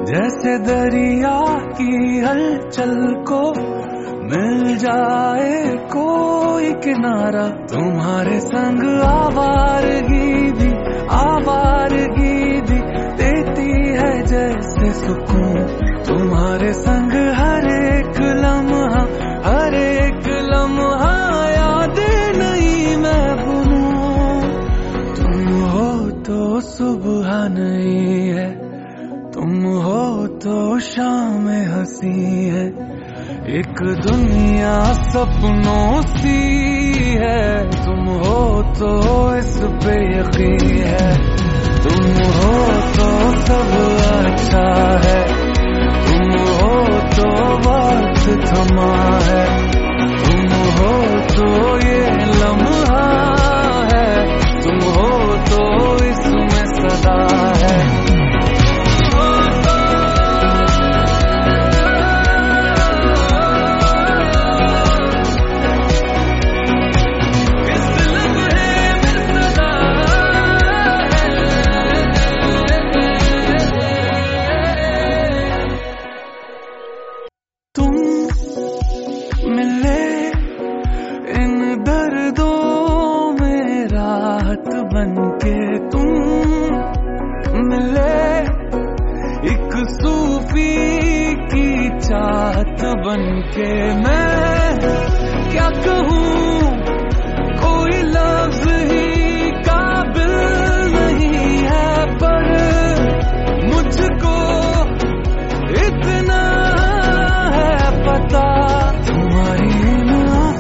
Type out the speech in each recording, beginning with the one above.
जैसे दरिया की हलचल को मिल जाए कोई किनारा, तुम्हारे संग आवारगी भी देती है जैसे सुकून। तुम्हारे संग हर एक लम्हा यादें नहीं मैं भूलूं। तुम हो तो सुबह नहीं है, तुम हो तो शाम हंसी है, एक दुनिया सपनों सी है। तुम हो तो इस पे यकीन है, तुम हो तो सब अच्छा है, तुम हो तो वक्त थमा है, तुम हो तो ये लम्हा है, तुम हो तो इसमें सदा है। बनके तुम मिले, एक सूफी की चाहत बनके मैं क्या कहूँ, कोई लफ्ज ही काबिल नहीं है, पर मुझको इतना है पता। तुम्हारी इन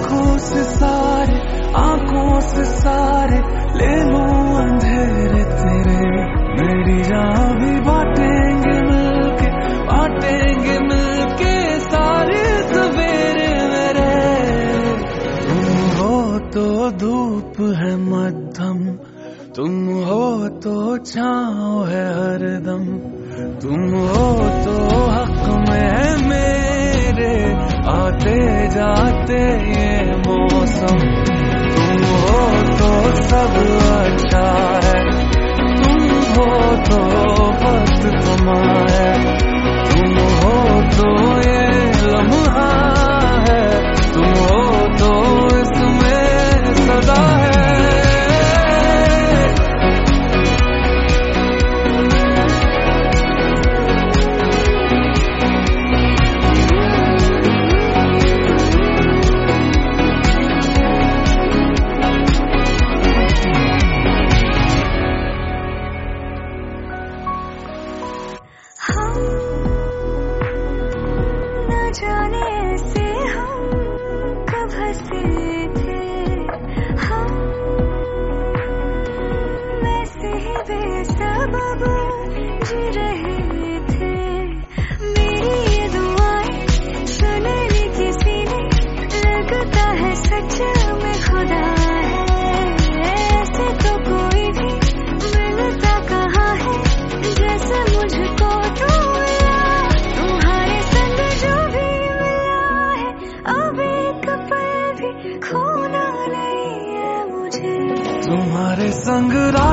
आंखों से सारे ले लूं अंधेरे तेरे, मेरी जान भी बांटेंगे मिलके सारे सवेरे मेरे। तुम हो तो धूप है मध्यम, तुम हो तो छाँव है हरदम, तुम हो तो हक में है मेरे आते जाते ये मौसम। तुम हो तो सब अच्छा है, तुम हो तो वक्त थमा है, तुम हो तो ये लम्हा है, तुम हो तो इसमें सदा है। तुम्हारे संग